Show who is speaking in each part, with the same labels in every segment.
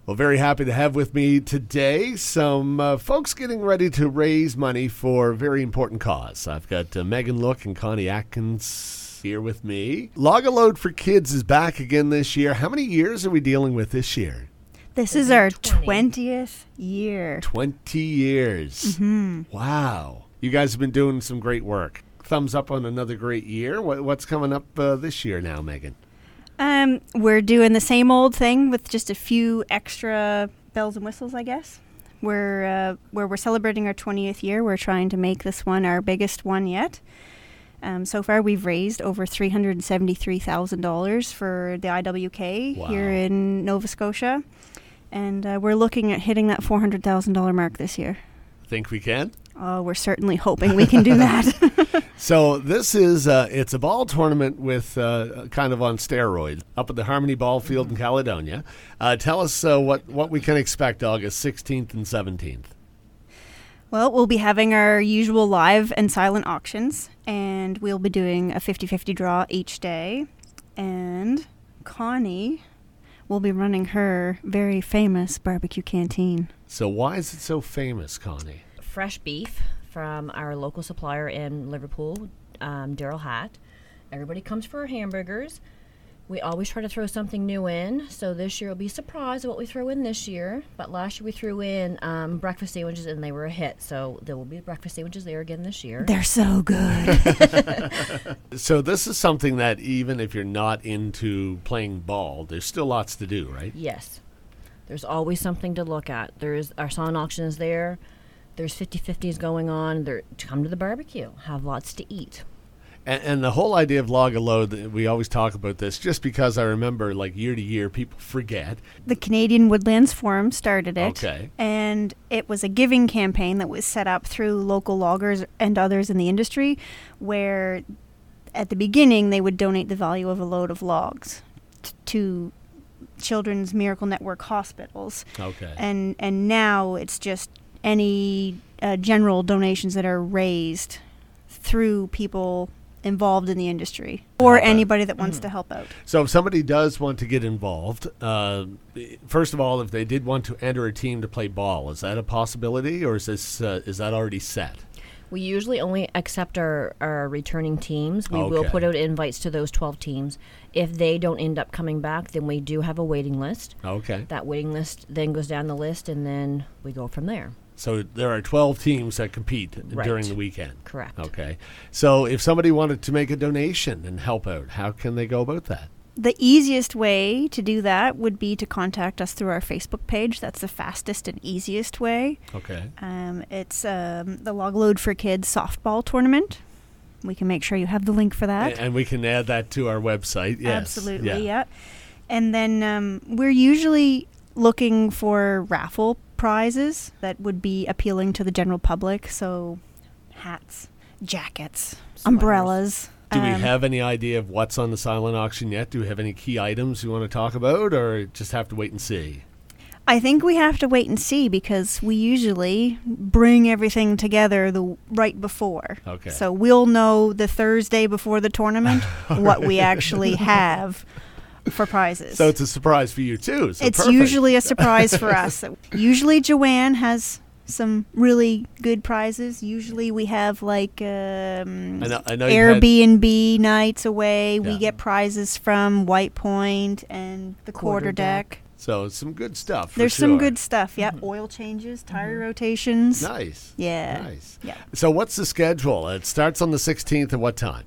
Speaker 1: Well, very happy to have with me today some folks getting ready to raise money for a very important cause. I've got Megan Look and Connie Atkins here with me. Log a Load for Kids is back again this year. How many years are we dealing with this year?
Speaker 2: This is our 20th year.
Speaker 1: 20 years.
Speaker 2: Mm-hmm.
Speaker 1: Wow. You guys have been doing some great work. Thumbs up on another great year. What's coming up this year now, Megan?
Speaker 2: We're doing the same old thing with just a few extra bells and whistles, I guess. Where we're celebrating our 20th year, we're trying to make this one our biggest one yet. So far, we've raised over $373,000 for the IWK here in Nova Scotia. And we're looking at hitting that $400,000 mark this year.
Speaker 1: Think we can?
Speaker 2: Oh, we're certainly hoping we can do that.
Speaker 1: So this is, it's a ball tournament with kind of on steroids up at the Harmony Ball Field in Caledonia. Tell us what we can expect August 16th and 17th.
Speaker 2: Well, we'll be having our usual live and silent auctions, and we'll be doing a 50-50 draw each day. And Connie will be running her very famous barbecue canteen.
Speaker 1: So why is it so famous, Connie?
Speaker 3: Fresh beef from our local supplier in Liverpool, Daryl Hatt. Everybody comes for hamburgers. We always try to throw something new in, so this year will be surprised at what we throw in this year. But last year we threw in breakfast sandwiches, and they were a hit, so there will be breakfast sandwiches there again this year.
Speaker 2: They're so good.
Speaker 1: So this is something that even if you're not into playing ball, there's still lots to do, right?
Speaker 3: Yes. There's always something to look at. There's our silent auction is there. There's 50-50s going on. Come to the barbecue. Have lots to eat.
Speaker 1: And the whole idea of Log a Load, we always talk about this just because I remember like year to year people forget.
Speaker 2: The Canadian Woodlands Forum started it.
Speaker 1: Okay.
Speaker 2: And it was a giving campaign that was set up through local loggers and others in the industry where at the beginning they would donate the value of a load of logs to Children's Miracle Network hospitals.
Speaker 1: Okay.
Speaker 2: And now it's just any general donations that are raised through people involved in the industry or anybody that wants to help out.
Speaker 1: So if somebody does want to get involved, first of all, if they did want to enter a team to play ball, is that a possibility or is that already set?
Speaker 3: We usually only accept our returning teams. We will
Speaker 1: Okay.
Speaker 3: put out invites to those 12 teams. If they don't end up coming back, then we do have a waiting list.
Speaker 1: Okay.
Speaker 3: That waiting list then goes down the list, and then we go from there.
Speaker 1: So there are 12 teams that compete
Speaker 3: Right.
Speaker 1: during the weekend.
Speaker 3: Correct.
Speaker 1: Okay. So if somebody wanted to make a donation and help out, how can they go about that?
Speaker 2: The easiest way to do that would be to contact us through our Facebook page. That's the fastest and easiest way.
Speaker 1: Okay.
Speaker 2: It's the Log Load for Kids softball tournament. We can make sure you have the link for that.
Speaker 1: And we can add that to our website. Yes.
Speaker 2: Absolutely, yeah. And then we're usually looking for raffle prizes that would be appealing to the general public. So hats, jackets, umbrellas.
Speaker 1: Do we have any idea of what's on the silent auction yet? Do we have any key items you want to talk about or just have to wait and see?
Speaker 2: I think we have to wait and see because we usually bring everything together the right before.
Speaker 1: Okay.
Speaker 2: So we'll know the Thursday before the tournament what we actually have for prizes.
Speaker 1: So it's a surprise for you too. So
Speaker 2: it's
Speaker 1: perfect.
Speaker 2: usually a surprise for us. Usually Joanne has some really good prizes. Usually we have like
Speaker 1: I know
Speaker 2: Airbnb nights away.
Speaker 1: Yeah.
Speaker 2: We get prizes from White Point and the Quarter Deck.
Speaker 1: So some good stuff.
Speaker 2: There's
Speaker 1: for
Speaker 2: some
Speaker 1: sure.
Speaker 2: good stuff. Yeah, oil changes, tire rotations.
Speaker 1: Nice.
Speaker 2: Yeah.
Speaker 1: Nice.
Speaker 2: Yeah.
Speaker 1: So what's the schedule? It starts on the 16th at what time?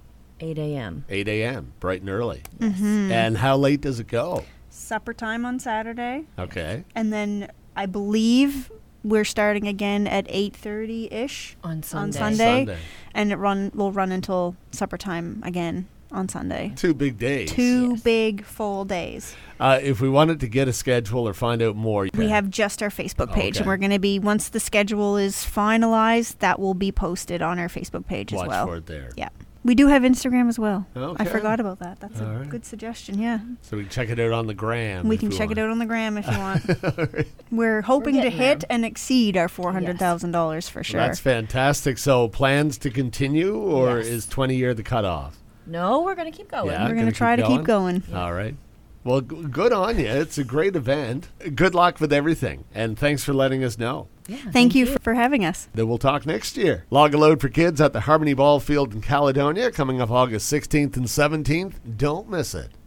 Speaker 3: 8 a.m.
Speaker 1: 8 a.m., bright and early.
Speaker 2: Mm-hmm.
Speaker 1: And how late does it go?
Speaker 2: Supper time on Saturday.
Speaker 1: Okay.
Speaker 2: And then I believe we're starting again at 8:30-ish
Speaker 3: On Sunday.
Speaker 1: Sunday.
Speaker 2: And will run until supper time again on Sunday.
Speaker 1: 2 big days.
Speaker 2: Two
Speaker 3: Yes.
Speaker 2: big full days.
Speaker 1: If we wanted to get a schedule or find out more,
Speaker 2: We have just our Facebook page,
Speaker 1: Okay.
Speaker 2: and we're going to be, once the schedule is finalized, that will be posted on our Facebook page
Speaker 1: watch
Speaker 2: as well.
Speaker 1: for it there.
Speaker 2: Yeah. We do have Instagram as well.
Speaker 1: Okay.
Speaker 2: I forgot about that. That's
Speaker 1: All
Speaker 2: a
Speaker 1: right.
Speaker 2: good suggestion, yeah.
Speaker 1: So we can check it out on the gram.
Speaker 2: We
Speaker 1: if
Speaker 2: can check it
Speaker 1: want.
Speaker 2: out on the gram if you want. We're hoping to
Speaker 3: getting
Speaker 2: hit
Speaker 3: there.
Speaker 2: and exceed our $400,000 for sure.
Speaker 1: That's fantastic. So plans to continue, or
Speaker 3: Yes.
Speaker 1: is 20 year the cutoff?
Speaker 3: No, we're going to keep going.
Speaker 1: Yeah.
Speaker 2: We're going
Speaker 1: gonna
Speaker 2: to try
Speaker 1: keep
Speaker 2: to keep going.
Speaker 1: All right. Well, good on you. It's a great event. Good luck with everything. And thanks for letting us know.
Speaker 3: Yeah,
Speaker 2: Thank you for having us.
Speaker 1: Then we'll talk next year. Log a Load for Kids at the Harmony Ball Field in Caledonia, coming up August 16th and 17th. Don't miss it.